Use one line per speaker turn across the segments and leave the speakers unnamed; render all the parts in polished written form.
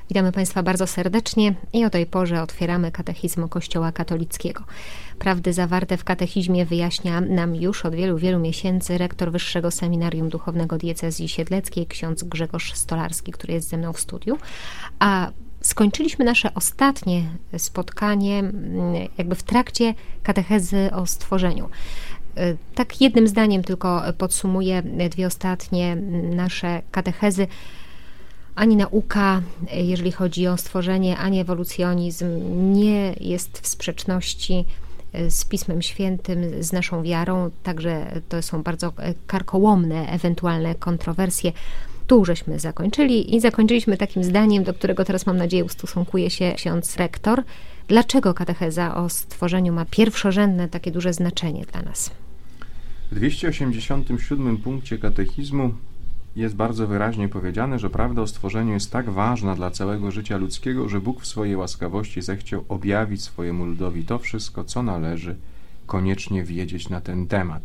Witamy Państwa bardzo serdecznie i o tej porze otwieramy Katechizm Kościoła katolickiego. Prawdy zawarte w katechizmie wyjaśnia nam już od wielu, wielu miesięcy rektor Wyższego Seminarium Duchownego Diecezji Siedleckiej, ksiądz Grzegorz Stolarski, który jest ze mną w studiu. A skończyliśmy nasze ostatnie spotkanie jakby w trakcie katechezy o stworzeniu. Tak jednym zdaniem tylko podsumuję dwie ostatnie nasze katechezy. Ani nauka, jeżeli chodzi o stworzenie, ani ewolucjonizm nie jest w sprzeczności z Pismem Świętym, z naszą wiarą, także to są bardzo karkołomne ewentualne kontrowersje. Tu żeśmy zakończyli i zakończyliśmy takim zdaniem, do którego teraz mam nadzieję ustosunkuje się ksiądz rektor. Dlaczego katecheza o stworzeniu ma pierwszorzędne, takie duże znaczenie dla nas?
W 287 punkcie katechizmu jest bardzo wyraźnie powiedziane, że prawda o stworzeniu jest tak ważna dla całego życia ludzkiego, że Bóg w swojej łaskawości zechciał objawić swojemu ludowi to wszystko, co należy koniecznie wiedzieć na ten temat.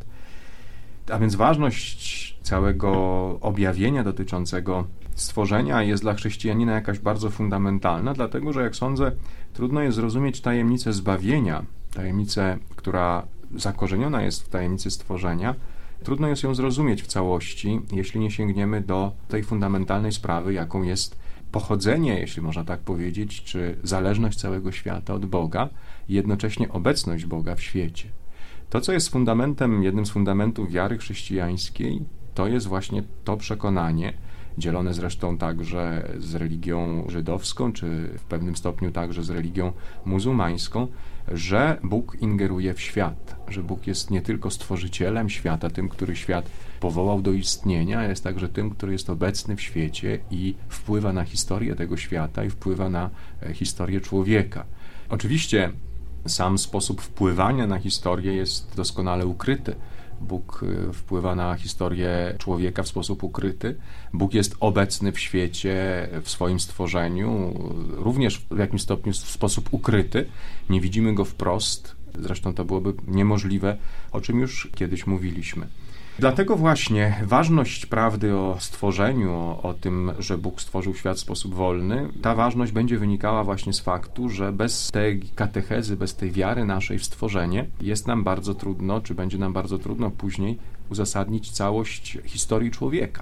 A więc ważność całego objawienia dotyczącego stworzenia jest dla chrześcijanina jakaś bardzo fundamentalna, dlatego że, jak sądzę, trudno jest zrozumieć tajemnicę zbawienia, tajemnicę, która zakorzeniona jest w tajemnicy stworzenia. Trudno jest ją zrozumieć w całości, jeśli nie sięgniemy do tej fundamentalnej sprawy, jaką jest pochodzenie, jeśli można tak powiedzieć, czy zależność całego świata od Boga i jednocześnie obecność Boga w świecie. To, co jest fundamentem, jednym z fundamentów wiary chrześcijańskiej, to jest właśnie to przekonanie, dzielone zresztą także z religią żydowską, czy w pewnym stopniu także z religią muzułmańską, że Bóg ingeruje w świat, że Bóg jest nie tylko stworzycielem świata, tym, który świat powołał do istnienia, ale jest także tym, który jest obecny w świecie i wpływa na historię tego świata i wpływa na historię człowieka. Oczywiście sam sposób wpływania na historię jest doskonale ukryty. Bóg wpływa na historię człowieka w sposób ukryty. Bóg jest obecny w świecie, w swoim stworzeniu, również w jakimś stopniu w sposób ukryty. Nie widzimy go wprost. Zresztą to byłoby niemożliwe, o czym już kiedyś mówiliśmy. Dlatego właśnie ważność prawdy o stworzeniu, o tym, że Bóg stworzył świat w sposób wolny, ta ważność będzie wynikała właśnie z faktu, że bez tej katechezy, bez tej wiary naszej w stworzenie jest nam bardzo trudno, czy będzie nam bardzo trudno później uzasadnić całość historii człowieka.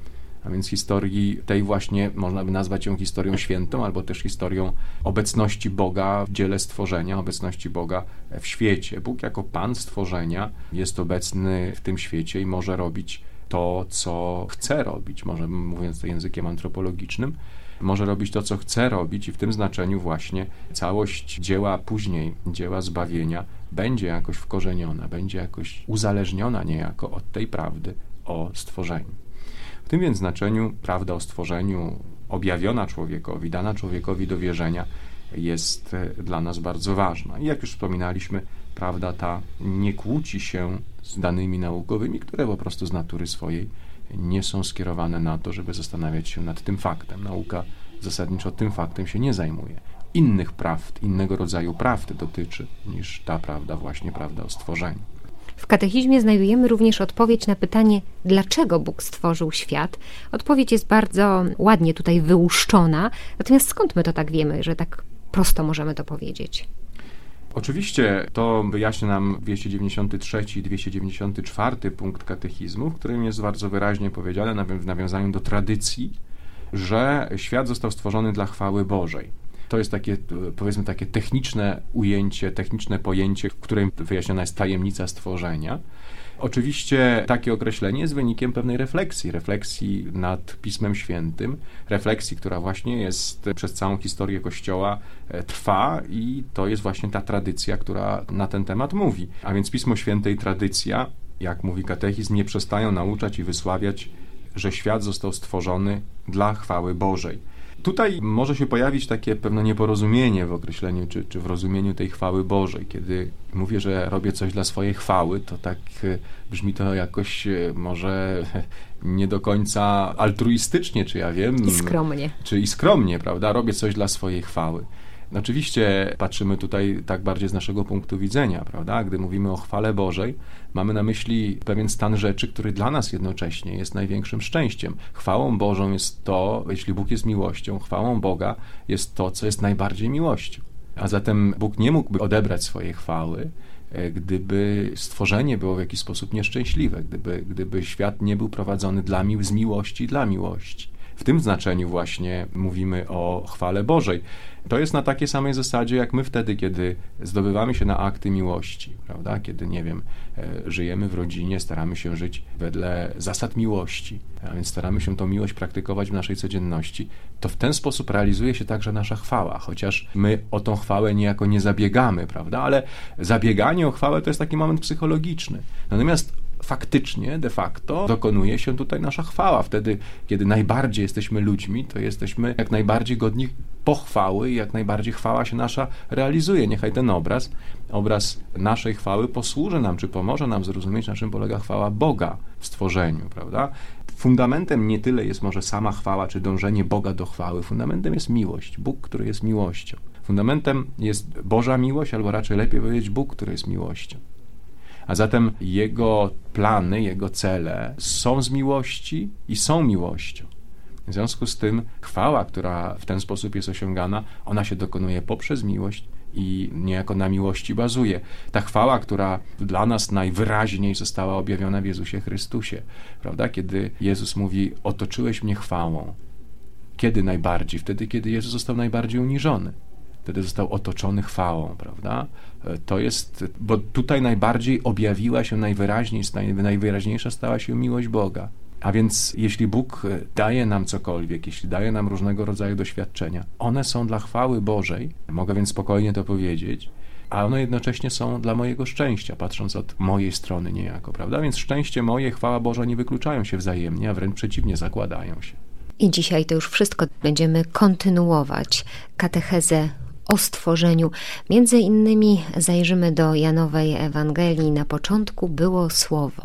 A więc historii tej właśnie, można by nazwać ją historią świętą, albo też historią obecności Boga w dziele stworzenia, obecności Boga w świecie. Bóg jako Pan stworzenia jest obecny w tym świecie i może robić to, co chce robić, może mówiąc to językiem antropologicznym, może robić to, co chce robić i w tym znaczeniu właśnie całość dzieła później, dzieła zbawienia będzie jakoś wkorzeniona, będzie jakoś uzależniona niejako od tej prawdy o stworzeniu. W tym więc znaczeniu prawda o stworzeniu objawiona człowiekowi, dana człowiekowi do wierzenia jest dla nas bardzo ważna. I jak już wspominaliśmy, prawda ta nie kłóci się z danymi naukowymi, które po prostu z natury swojej nie są skierowane na to, żeby zastanawiać się nad tym faktem. Nauka zasadniczo tym faktem się nie zajmuje. Innych prawd, innego rodzaju prawd dotyczy niż ta prawda, właśnie prawda o stworzeniu.
W katechizmie znajdujemy również odpowiedź na pytanie, dlaczego Bóg stworzył świat. Odpowiedź jest bardzo ładnie tutaj wyłuszczona, natomiast skąd my to tak wiemy, że tak prosto możemy to powiedzieć?
Oczywiście to wyjaśnia nam 293 i 294 punkt katechizmu, w którym jest bardzo wyraźnie powiedziane w nawiązaniu do tradycji, że świat został stworzony dla chwały Bożej. To jest takie, powiedzmy, takie techniczne ujęcie, techniczne pojęcie, w którym wyjaśniona jest tajemnica stworzenia. Oczywiście takie określenie jest wynikiem pewnej refleksji nad Pismem Świętym, refleksji, która właśnie jest przez całą historię Kościoła trwa i to jest właśnie ta tradycja, która na ten temat mówi. A więc Pismo Święte i tradycja, jak mówi katechizm, nie przestają nauczać i wysławiać, że świat został stworzony dla chwały Bożej. Tutaj może się pojawić takie pewne nieporozumienie w określeniu czy w rozumieniu tej chwały Bożej. Kiedy mówię, że robię coś dla swojej chwały, to tak brzmi to jakoś może nie do końca altruistycznie, czy ja wiem.
I skromnie.
Czy i skromnie, prawda? Robię coś dla swojej chwały. Oczywiście patrzymy tutaj tak bardziej z naszego punktu widzenia, prawda? Gdy mówimy o chwale Bożej, mamy na myśli pewien stan rzeczy, który dla nas jednocześnie jest największym szczęściem. Chwałą Bożą jest to, jeśli Bóg jest miłością, chwałą Boga jest to, co jest najbardziej miłością. A zatem Bóg nie mógłby odebrać swojej chwały, gdyby stworzenie było w jakiś sposób nieszczęśliwe, gdyby świat nie był prowadzony z miłości dla miłości. W tym znaczeniu właśnie mówimy o chwale Bożej. To jest na takiej samej zasadzie, jak my wtedy, kiedy zdobywamy się na akty miłości, prawda? Kiedy, nie wiem, żyjemy w rodzinie, staramy się żyć wedle zasad miłości, a więc staramy się tą miłość praktykować w naszej codzienności, to w ten sposób realizuje się także nasza chwała, chociaż my o tą chwałę niejako nie zabiegamy, prawda? Ale zabieganie o chwałę to jest taki moment psychologiczny. Natomiast faktycznie, de facto dokonuje się tutaj nasza chwała. Wtedy, kiedy najbardziej jesteśmy ludźmi, to jesteśmy jak najbardziej godni pochwały i jak najbardziej chwała się nasza realizuje. Niechaj ten obraz naszej chwały posłuży nam, czy pomoże nam zrozumieć, na czym polega chwała Boga w stworzeniu, prawda? Fundamentem nie tyle jest może sama chwała, czy dążenie Boga do chwały. Fundamentem jest miłość. Bóg, który jest miłością. Fundamentem jest Boża miłość, albo raczej lepiej powiedzieć Bóg, który jest miłością. A zatem Jego plany, Jego cele są z miłości i są miłością. W związku z tym chwała, która w ten sposób jest osiągana, ona się dokonuje poprzez miłość i niejako na miłości bazuje. Ta chwała, która dla nas najwyraźniej została objawiona w Jezusie Chrystusie, prawda? Kiedy Jezus mówi, otoczyłeś mnie chwałą. Kiedy najbardziej? Wtedy, kiedy Jezus został najbardziej uniżony. Wtedy został otoczony chwałą, prawda? To jest, bo tutaj najbardziej objawiła się najwyraźniejsza stała się miłość Boga. A więc jeśli Bóg daje nam cokolwiek, jeśli daje nam różnego rodzaju doświadczenia, one są dla chwały Bożej, mogę więc spokojnie to powiedzieć, a one jednocześnie są dla mojego szczęścia, patrząc od mojej strony niejako, prawda? Więc szczęście moje, chwała Boża nie wykluczają się wzajemnie, a wręcz przeciwnie, zakładają się.
I dzisiaj to już wszystko. Będziemy kontynuować katechezę o stworzeniu. Między innymi zajrzymy do Janowej Ewangelii. Na początku było Słowo.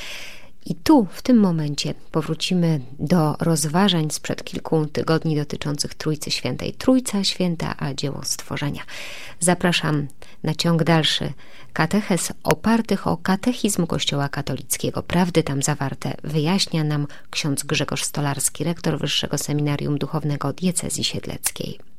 I tu, w tym momencie, powrócimy do rozważań sprzed kilku tygodni dotyczących Trójcy Świętej. Trójca Święta, a dzieło stworzenia. Zapraszam na ciąg dalszy katechez opartych o katechizm Kościoła katolickiego. Prawdy tam zawarte wyjaśnia nam ksiądz Grzegorz Stolarski, rektor Wyższego Seminarium Duchownego Diecezji Siedleckiej.